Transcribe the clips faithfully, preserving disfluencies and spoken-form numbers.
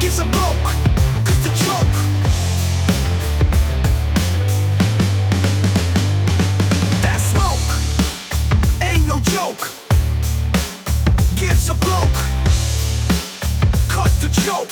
gives a bloke just a choke. That smoke ain't no joke. Gives a bloke cut the choke.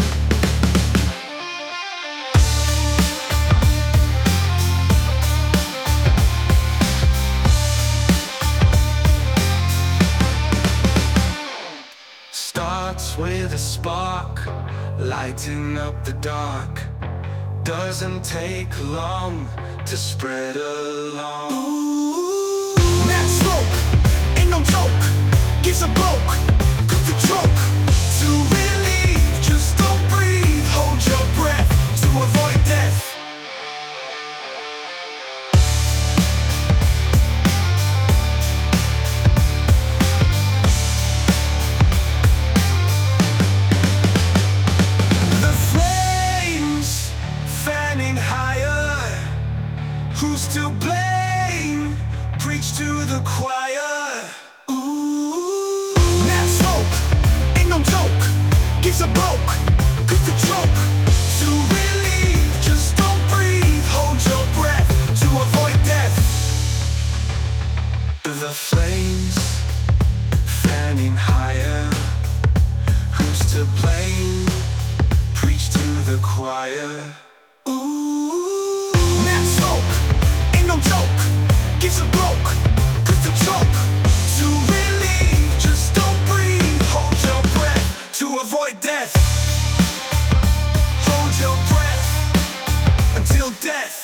Starts with a spark, lighting up the dark. Doesn't take long to spread along. Ooh. That smoke ain't no joke. Gives a bloke cut the choke. To relieve, just don't breathe. Hold your breath to avoid death. Who's to blame? Preach to the choir. Ooh. That smoke ain't no joke. Gives a bloke cut the choke. To relieve, just don't breathe. Hold your breath to avoid death. The flames fanning higher. Who's to blame? Preach to the choir. Ooh. That smoke ain't no joke. Gives a bloke cut the choke. To relieve, just don't breathe. Hold your breath to avoid death. Hold your breath until death.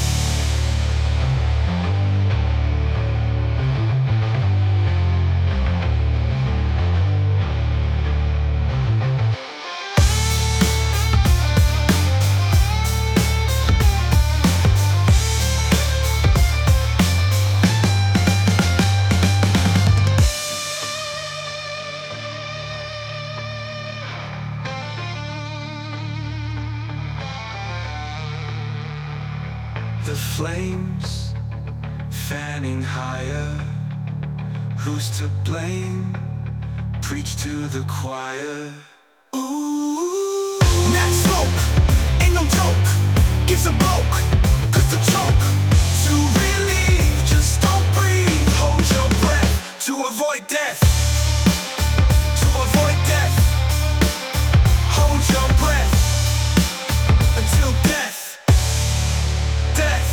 The flames fanning higher. Who's to blame? Preach to the choir. Ooh. That smoke ain't no joke. Gives a bloke cut the choke. To relieve, just don't breathe. Hold your breath to avoid death. To avoid death. Hold your breath until death. Death.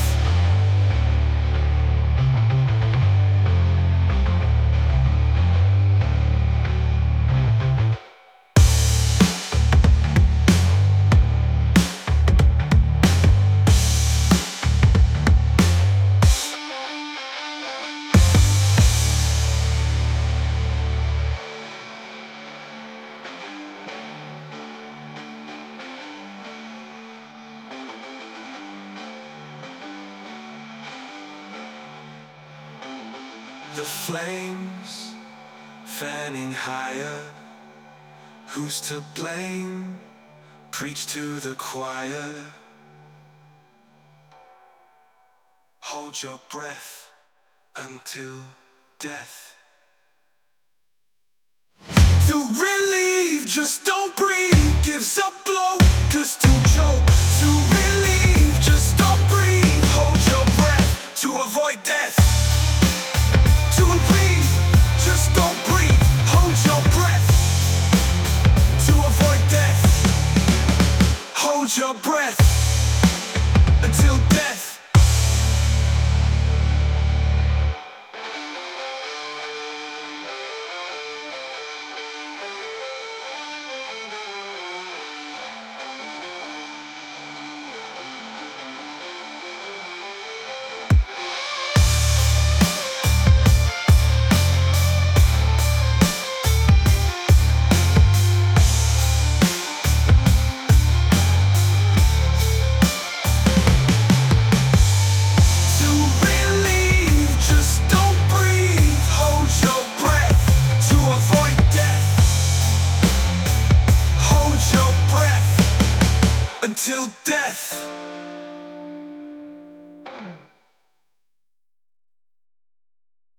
The flames fanning higher. Who's to blame? Preach to the choir. Hold your breath until death. To relieve, just don't breathe. Gives a blow, just to choke. To relieve, just don't breathe. Hold your breath to avoid death. To breathe, just don't breathe. Hold your breath to avoid death. Hold your breath until death. Until death.